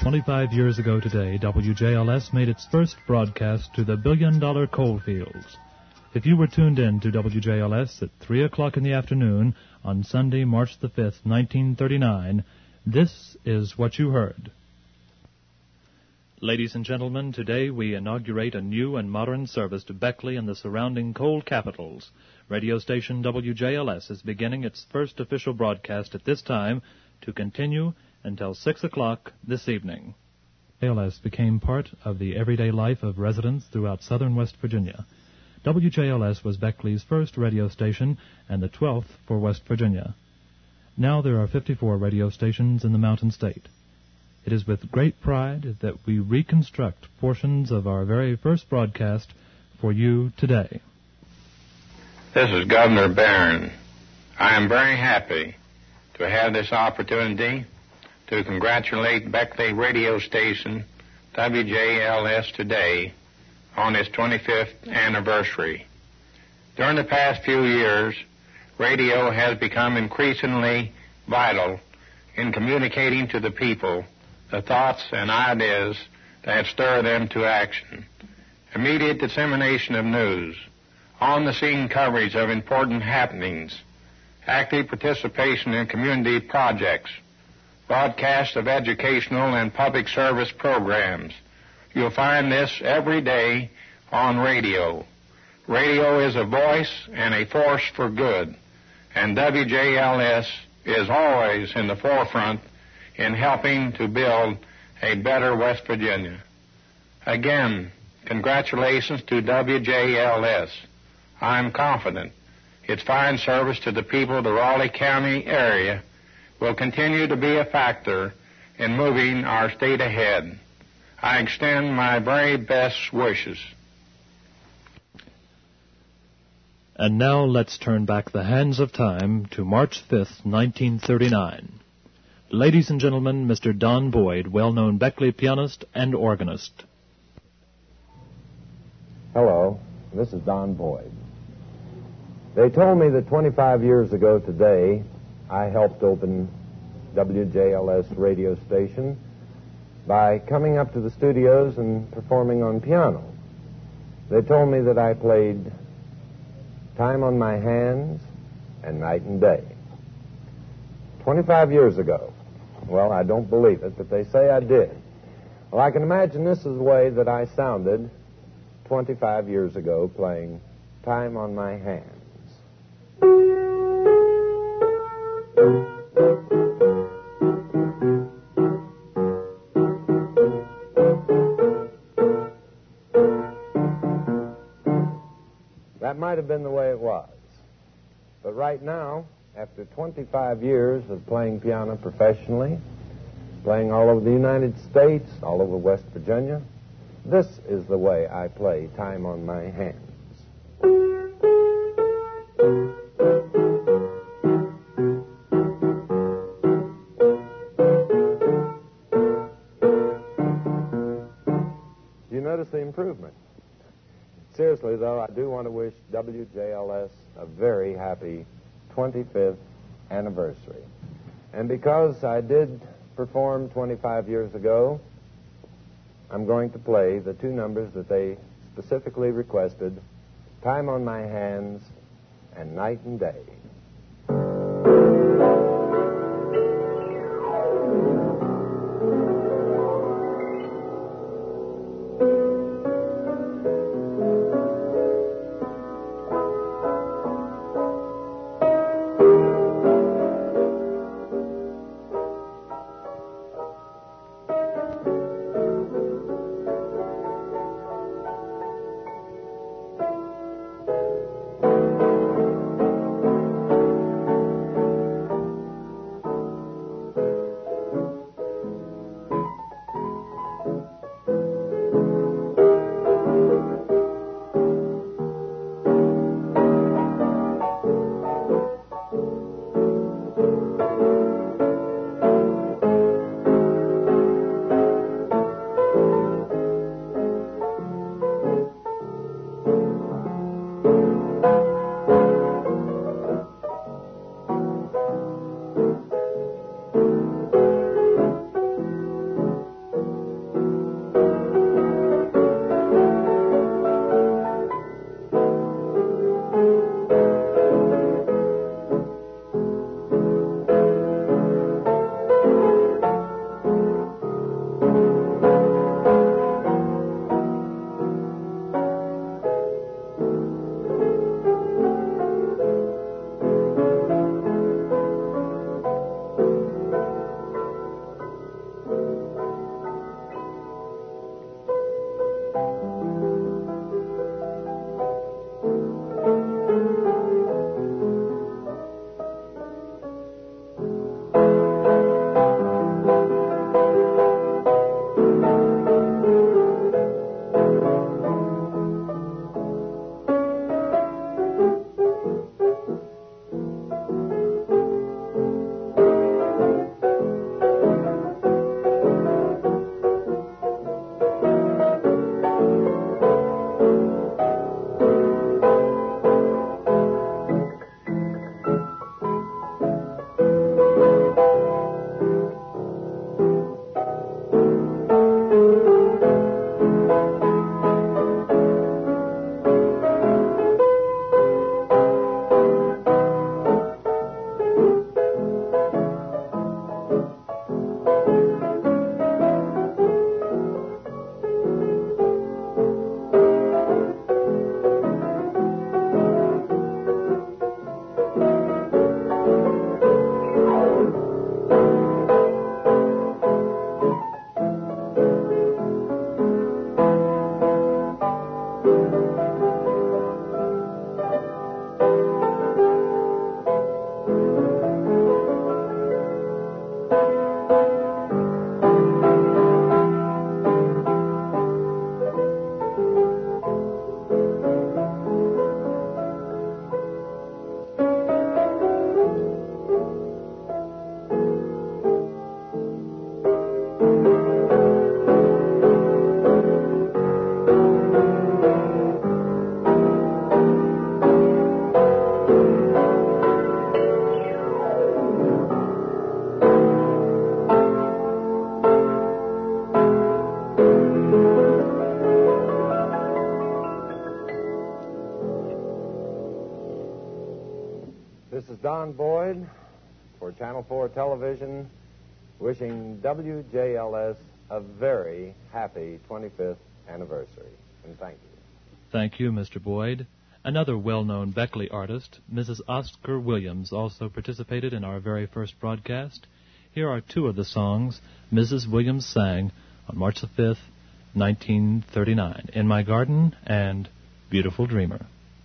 25 years ago today, WJLS made its first broadcast to the billion-dollar coal fields. If you were tuned in to WJLS at 3 o'clock in the afternoon on Sunday, March the 5th, 1939, this is what you heard. Ladies and gentlemen, today we inaugurate a new and modern service to Beckley and the surrounding coal capitals. Radio station WJLS is beginning its first official broadcast at this time to continue until 6 o'clock this evening. WJLS became part of the everyday life of residents throughout southern West Virginia. WJLS was Beckley's first radio station and the 12th for West Virginia. Now there are 54 radio stations in the Mountain State. It is with great pride that we reconstruct portions of our very first broadcast for you today. This is Governor Barron. I am very happy to have this opportunity to congratulate Beckley radio station WJLS today on its 25th anniversary. During the past few years, radio has become increasingly vital in communicating to the people the thoughts and ideas that stir them to action. Immediate dissemination of news, on-the-scene coverage of important happenings, active participation in community projects, broadcast of educational and public service programs. You'll find this every day on radio. Radio is a voice and a force for good, and WJLS is always in the forefront in helping to build a better West Virginia. Again, congratulations to WJLS. I'm confident its fine service to the people of the Raleigh County area will continue to be a factor in moving our state ahead. I extend my very best wishes. And now let's turn back the hands of time to March 5th, 1939. Ladies and gentlemen, Mr. Don Boyd, well-known Beckley pianist and organist. Hello, this is Don Boyd. They told me that 25 years ago today, I helped open WJLS radio station by coming up to the studios and performing on piano. They told me that I played Time on My Hands and Night and Day. 25 years ago. Well, I don't believe it, but they say I did. Well, I can imagine this is the way that I sounded 25 years ago playing Time on My Hands. That might have been the way it was. But right now, after 25 years of playing piano professionally, playing all over the United States, all over West Virginia, this is the way I play Time on My Hands. Do you notice the improvement? Seriously, though, I do want to wish WJLS a very happy 25th anniversary. And because I did perform 25 years ago, I'm going to play the two numbers that they specifically requested, Time on My Hands and Night and Day. this is Don Boyd for Channel 4 Television, wishing WJLS a very happy 25th anniversary. And thank you. Thank you, Mr. Boyd. Another well-known Beckley artist, Mrs. Oscar Williams, also participated in our very first broadcast. Here are two of the songs Mrs. Williams sang on March the 5th, 1939, In My Garden and Beautiful Dreamer.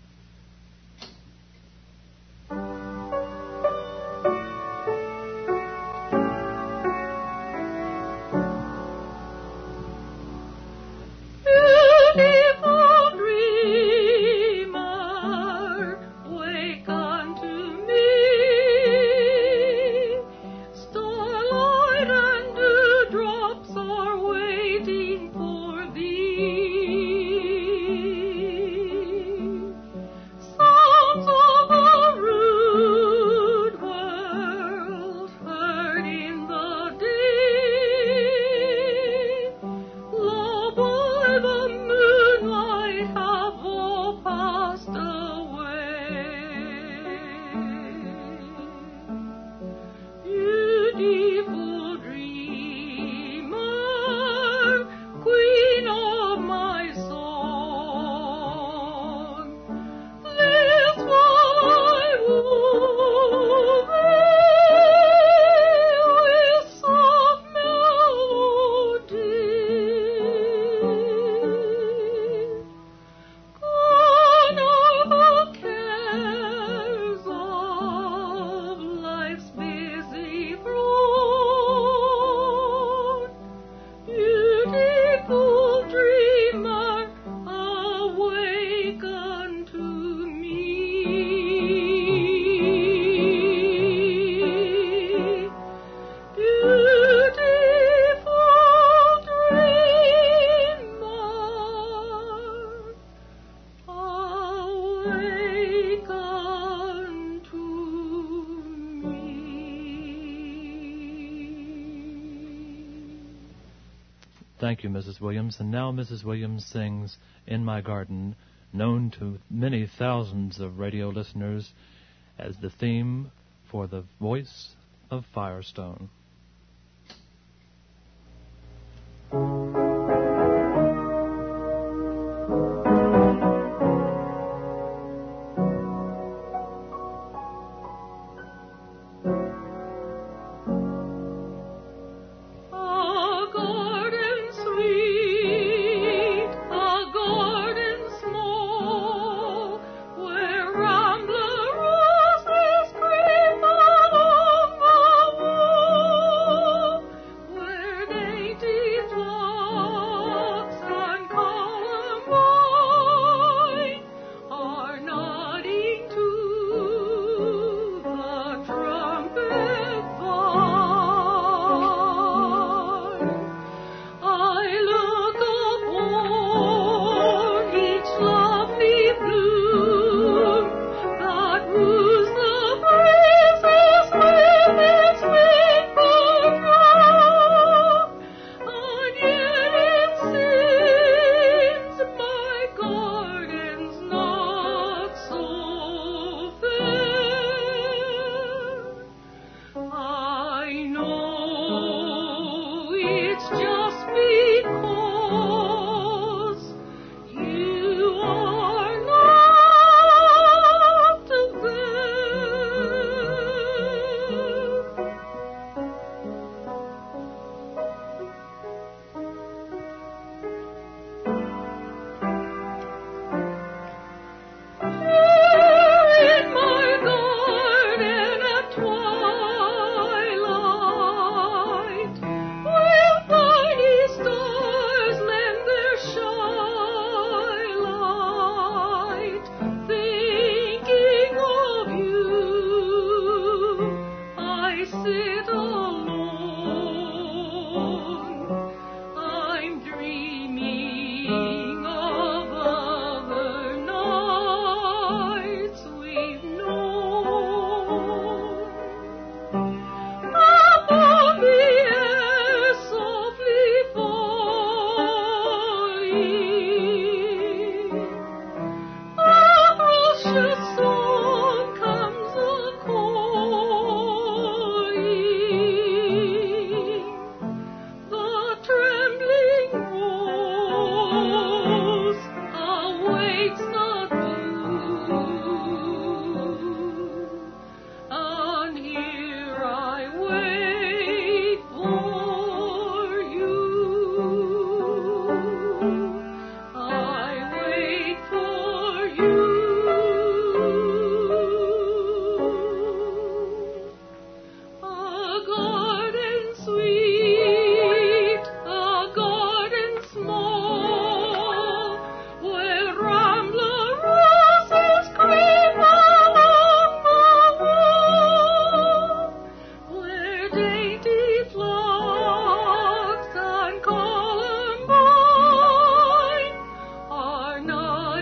Thank you, Mrs. Williams. And now Mrs. Williams sings In My Garden, known to many thousands of radio listeners as the theme for The Voice of Firestone. Rambler roses creep along the wall.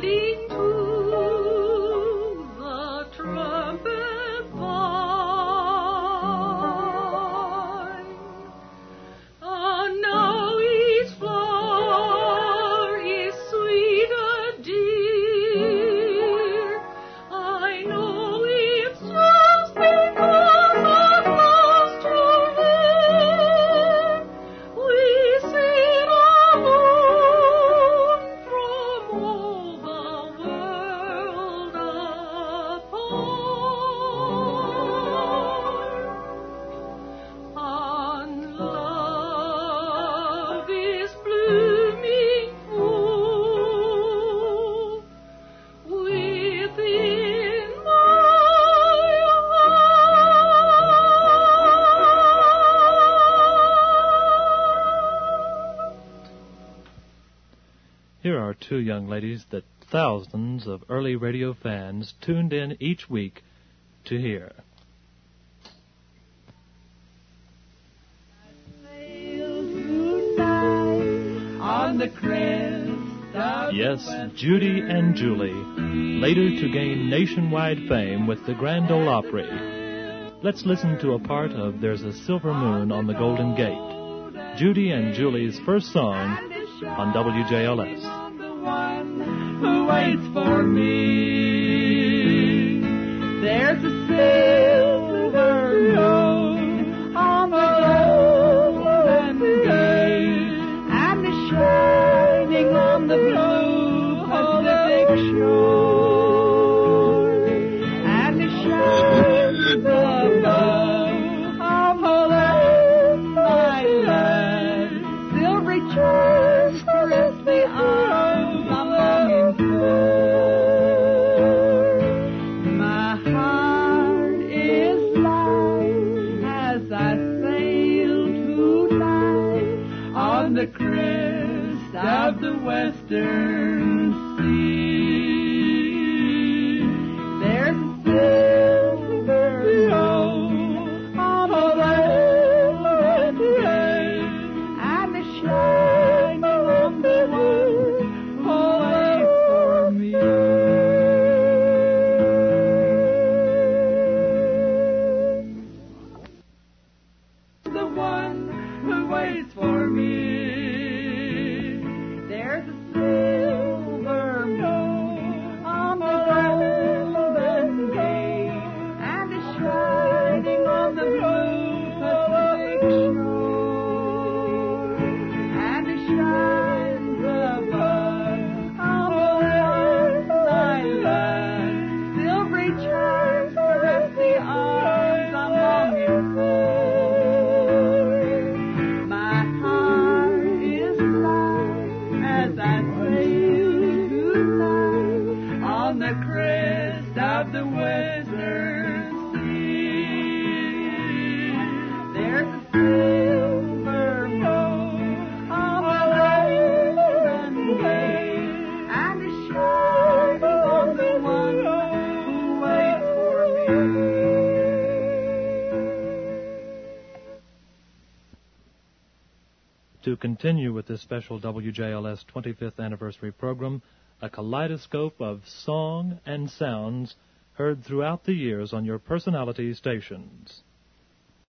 heading to the trumpet vine. And now each flower is sweet and dear. I know it's just because at last you're here. We sit alone from all the world apart. And love is blooming full within my heart. Here are two young ladies that thousands of early radio fans tuned in each week to hear. On the crest of Yes, Judy and Julie, later to gain nationwide fame with the Grand Ole Opry. Let's listen to a part of There's a Silver Moon on the Golden Gate, Judy and Julie's first song on WJLS. the one who waits for me. There's a silver moon on the golden gate, and it's shining on the blue Pacific shore, and it shines above on my land. Silvery charms caress the arms I'm longing for. My heart is light as I sail tonight on the crest of the western sea. There's a silver moon on the golden gate, and it's shining on the one who waits for me. The one who waits for me. There's a silver moon on the golden gate, and it's shining on the blue Pacific shore, and it shines above on my land. Silvery charms caress the arms I'm longing for. My heart is light as I sail tonight on the crest of the western sea. There's a silver moon on the golden gate, and it's shining on the one who waits for me. To continue with this special WJLS 25th anniversary program, a kaleidoscope of song and sounds heard throughout the years on your personality stations.